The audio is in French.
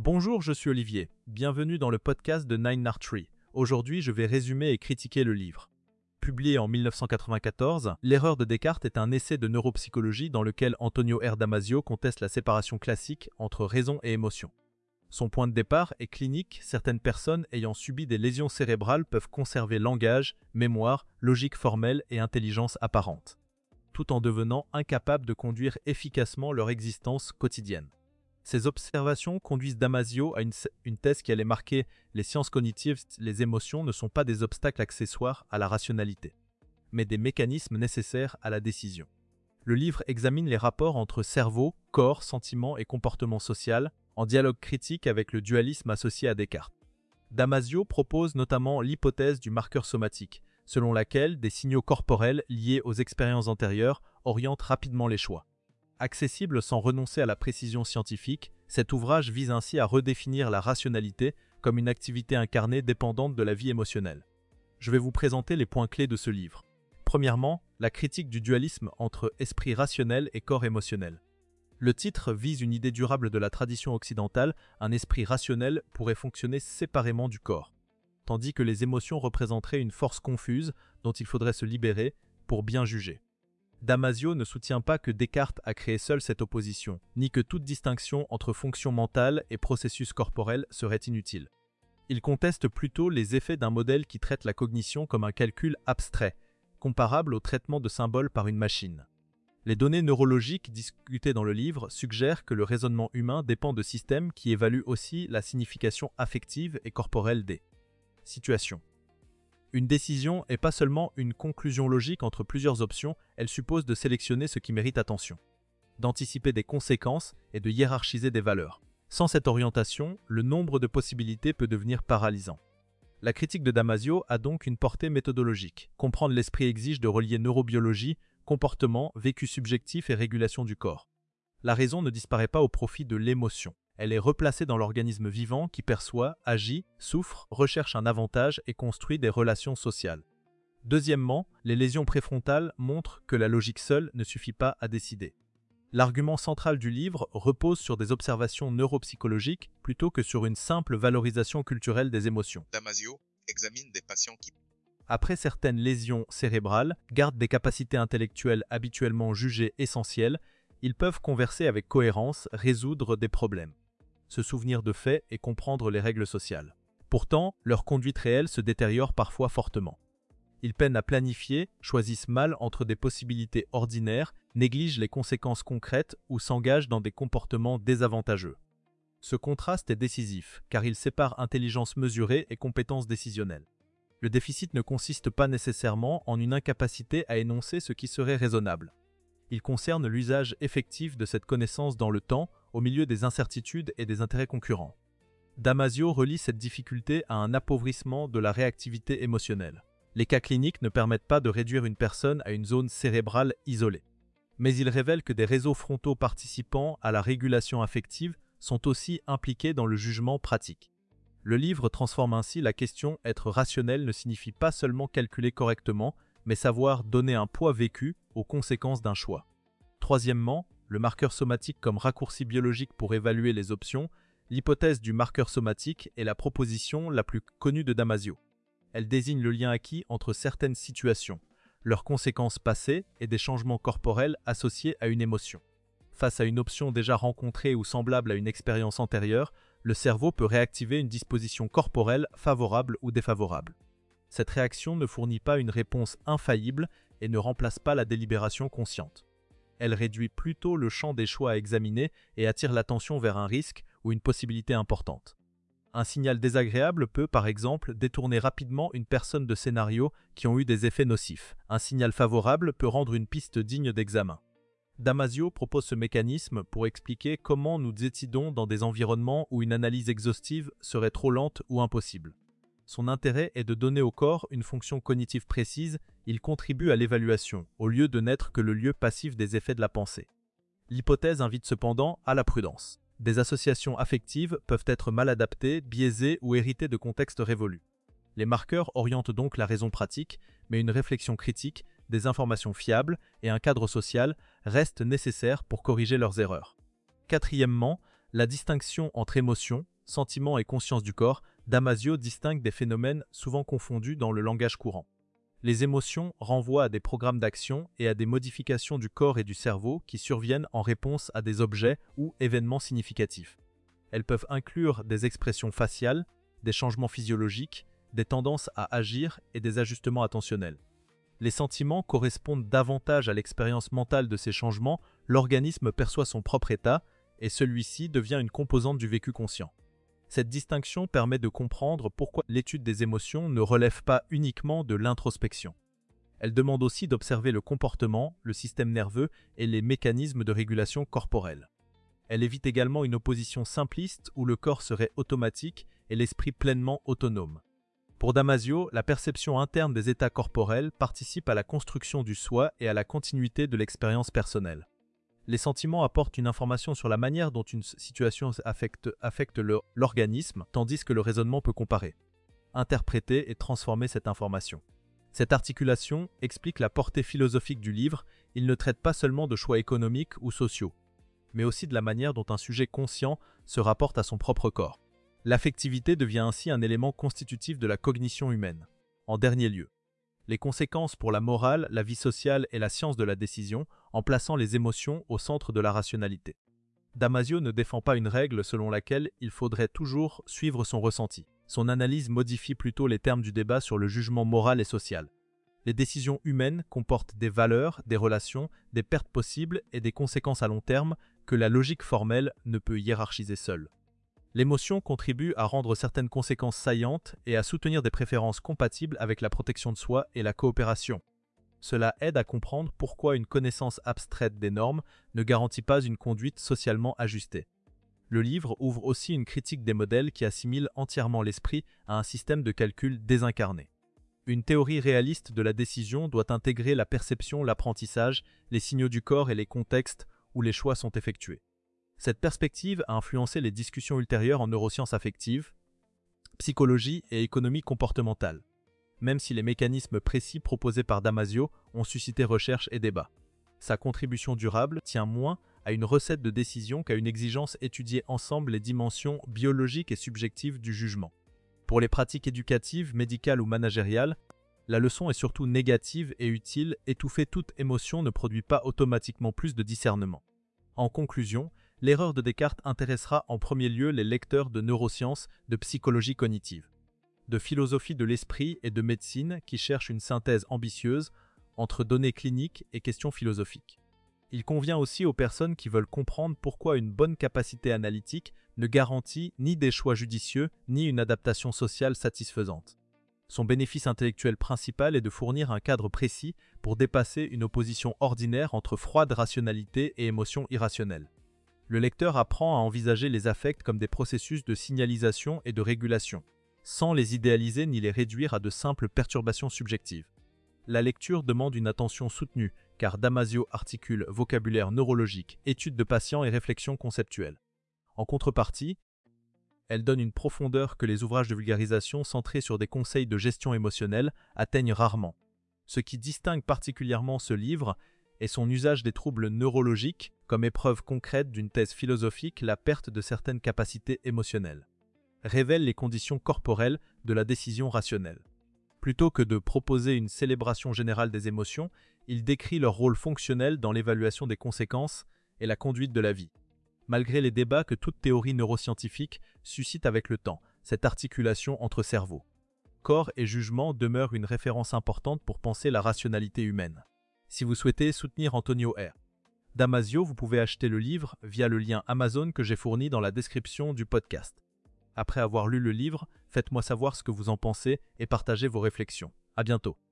Bonjour, je suis Olivier. Bienvenue dans le podcast de Nine Tree. Aujourd'hui, je vais résumer et critiquer le livre. Publié en 1994, L'erreur de Descartes est un essai de neuropsychologie dans lequel Antonio R. Damasio conteste la séparation classique entre raison et émotion. Son point de départ est clinique, certaines personnes ayant subi des lésions cérébrales peuvent conserver langage, mémoire, logique formelle et intelligence apparente, tout en devenant incapables de conduire efficacement leur existence quotidienne. Ces observations conduisent Damasio à une thèse qui allait marquer les sciences cognitives. Les émotions ne sont pas des obstacles accessoires à la rationalité, mais des mécanismes nécessaires à la décision. Le livre examine les rapports entre cerveau, corps, sentiments et comportement social, en dialogue critique avec le dualisme associé à Descartes. Damasio propose notamment l'hypothèse du marqueur somatique, selon laquelle des signaux corporels liés aux expériences antérieures orientent rapidement les choix. Accessible sans renoncer à la précision scientifique, cet ouvrage vise ainsi à redéfinir la rationalité comme une activité incarnée dépendante de la vie émotionnelle. Je vais vous présenter les points clés de ce livre. Premièrement, la critique du dualisme entre esprit rationnel et corps émotionnel. Le titre vise une idée durable de la tradition occidentale, un esprit rationnel pourrait fonctionner séparément du corps, tandis que les émotions représenteraient une force confuse dont il faudrait se libérer pour bien juger. Damasio ne soutient pas que Descartes a créé seul cette opposition, ni que toute distinction entre fonction mentale et processus corporel serait inutile. Il conteste plutôt les effets d'un modèle qui traite la cognition comme un calcul abstrait, comparable au traitement de symboles par une machine. Les données neurologiques discutées dans le livre suggèrent que le raisonnement humain dépend de systèmes qui évaluent aussi la signification affective et corporelle des situations. Une décision n'est pas seulement une conclusion logique entre plusieurs options, elle suppose de sélectionner ce qui mérite attention, d'anticiper des conséquences et de hiérarchiser des valeurs. Sans cette orientation, le nombre de possibilités peut devenir paralysant. La critique de Damasio a donc une portée méthodologique. Comprendre l'esprit exige de relier neurobiologie, comportement, vécu subjectif et régulation du corps. La raison ne disparaît pas au profit de l'émotion. Elle est replacée dans l'organisme vivant qui perçoit, agit, souffre, recherche un avantage et construit des relations sociales. Deuxièmement, les lésions préfrontales montrent que la logique seule ne suffit pas à décider. L'argument central du livre repose sur des observations neuropsychologiques plutôt que sur une simple valorisation culturelle des émotions. Damasio examine des patients qui, après certaines lésions cérébrales, gardent des capacités intellectuelles habituellement jugées essentielles, ils peuvent converser avec cohérence, résoudre des problèmes, se souvenir de faits et comprendre les règles sociales. Pourtant, leur conduite réelle se détériore parfois fortement. Ils peinent à planifier, choisissent mal entre des possibilités ordinaires, négligent les conséquences concrètes ou s'engagent dans des comportements désavantageux. Ce contraste est décisif, car il sépare intelligence mesurée et compétence décisionnelle. Le déficit ne consiste pas nécessairement en une incapacité à énoncer ce qui serait raisonnable. Il concerne l'usage effectif de cette connaissance dans le temps, au milieu des incertitudes et des intérêts concurrents. Damasio relie cette difficulté à un appauvrissement de la réactivité émotionnelle. Les cas cliniques ne permettent pas de réduire une personne à une zone cérébrale isolée. Mais ils révèlent que des réseaux frontaux participant à la régulation affective sont aussi impliqués dans le jugement pratique. Le livre transforme ainsi la question « être rationnel » ne signifie pas seulement calculer correctement, mais savoir donner un poids vécu aux conséquences d'un choix. Troisièmement, le marqueur somatique comme raccourci biologique pour évaluer les options, l'hypothèse du marqueur somatique est la proposition la plus connue de Damasio. Elle désigne le lien acquis entre certaines situations, leurs conséquences passées et des changements corporels associés à une émotion. Face à une option déjà rencontrée ou semblable à une expérience antérieure, le cerveau peut réactiver une disposition corporelle favorable ou défavorable. Cette réaction ne fournit pas une réponse infaillible et ne remplace pas la délibération consciente. Elle réduit plutôt le champ des choix à examiner et attire l'attention vers un risque ou une possibilité importante. Un signal désagréable peut, par exemple, détourner rapidement une personne de scénarios qui ont eu des effets nocifs. Un signal favorable peut rendre une piste digne d'examen. Damasio propose ce mécanisme pour expliquer comment nous décidons dans des environnements où une analyse exhaustive serait trop lente ou impossible. Son intérêt est de donner au corps une fonction cognitive précise, il contribue à l'évaluation, au lieu de n'être que le lieu passif des effets de la pensée. L'hypothèse invite cependant à la prudence. Des associations affectives peuvent être mal adaptées, biaisées ou héritées de contextes révolus. Les marqueurs orientent donc la raison pratique, mais une réflexion critique, des informations fiables et un cadre social restent nécessaires pour corriger leurs erreurs. Quatrièmement, la distinction entre émotion, sentiment et conscience du corps, Damasio distingue des phénomènes souvent confondus dans le langage courant. Les émotions renvoient à des programmes d'action et à des modifications du corps et du cerveau qui surviennent en réponse à des objets ou événements significatifs. Elles peuvent inclure des expressions faciales, des changements physiologiques, des tendances à agir et des ajustements attentionnels. Les sentiments correspondent davantage à l'expérience mentale de ces changements, l'organisme perçoit son propre état et celui-ci devient une composante du vécu conscient. Cette distinction permet de comprendre pourquoi l'étude des émotions ne relève pas uniquement de l'introspection. Elle demande aussi d'observer le comportement, le système nerveux et les mécanismes de régulation corporelle. Elle évite également une opposition simpliste où le corps serait automatique et l'esprit pleinement autonome. Pour Damasio, la perception interne des états corporels participe à la construction du soi et à la continuité de l'expérience personnelle. Les sentiments apportent une information sur la manière dont une situation affecte l'organisme, tandis que le raisonnement peut comparer, interpréter et transformer cette information. Cette articulation explique la portée philosophique du livre. Il ne traite pas seulement de choix économiques ou sociaux, mais aussi de la manière dont un sujet conscient se rapporte à son propre corps. L'affectivité devient ainsi un élément constitutif de la cognition humaine. En dernier lieu, les conséquences pour la morale, la vie sociale et la science de la décision en plaçant les émotions au centre de la rationalité. Damasio ne défend pas une règle selon laquelle il faudrait toujours suivre son ressenti. Son analyse modifie plutôt les termes du débat sur le jugement moral et social. Les décisions humaines comportent des valeurs, des relations, des pertes possibles et des conséquences à long terme que la logique formelle ne peut hiérarchiser seule. L'émotion contribue à rendre certaines conséquences saillantes et à soutenir des préférences compatibles avec la protection de soi et la coopération. Cela aide à comprendre pourquoi une connaissance abstraite des normes ne garantit pas une conduite socialement ajustée. Le livre ouvre aussi une critique des modèles qui assimilent entièrement l'esprit à un système de calcul désincarné. Une théorie réaliste de la décision doit intégrer la perception, l'apprentissage, les signaux du corps et les contextes où les choix sont effectués. Cette perspective a influencé les discussions ultérieures en neurosciences affectives, psychologie et économie comportementale, même si les mécanismes précis proposés par Damasio ont suscité recherche et débat. Sa contribution durable tient moins à une recette de décision qu'à une exigence d'étudier ensemble les dimensions biologiques et subjectives du jugement. Pour les pratiques éducatives, médicales ou managériales, la leçon est surtout négative et utile. Étouffer toute émotion ne produit pas automatiquement plus de discernement. En conclusion, l'erreur de Descartes intéressera en premier lieu les lecteurs de neurosciences, de psychologie cognitive, de philosophie de l'esprit et de médecine qui cherchent une synthèse ambitieuse entre données cliniques et questions philosophiques. Il convient aussi aux personnes qui veulent comprendre pourquoi une bonne capacité analytique ne garantit ni des choix judicieux ni une adaptation sociale satisfaisante. Son bénéfice intellectuel principal est de fournir un cadre précis pour dépasser une opposition ordinaire entre froide rationalité et émotion irrationnelle. Le lecteur apprend à envisager les affects comme des processus de signalisation et de régulation, sans les idéaliser ni les réduire à de simples perturbations subjectives. La lecture demande une attention soutenue, car Damasio articule vocabulaire neurologique, étude de patients et réflexion conceptuelle. En contrepartie, elle donne une profondeur que les ouvrages de vulgarisation centrés sur des conseils de gestion émotionnelle atteignent rarement. Ce qui distingue particulièrement ce livre est son usage des troubles neurologiques comme épreuve concrète d'une thèse philosophique. La perte de certaines capacités émotionnelles révèle les conditions corporelles de la décision rationnelle. Plutôt que de proposer une célébration générale des émotions, il décrit leur rôle fonctionnel dans l'évaluation des conséquences et la conduite de la vie. Malgré les débats que toute théorie neuroscientifique suscite avec le temps, cette articulation entre cerveau, corps et jugement demeure une référence importante pour penser la rationalité humaine. Si vous souhaitez soutenir Antonio R. Damasio, vous pouvez acheter le livre via le lien Amazon que j'ai fourni dans la description du podcast. Après avoir lu le livre, faites-moi savoir ce que vous en pensez et partagez vos réflexions. À bientôt.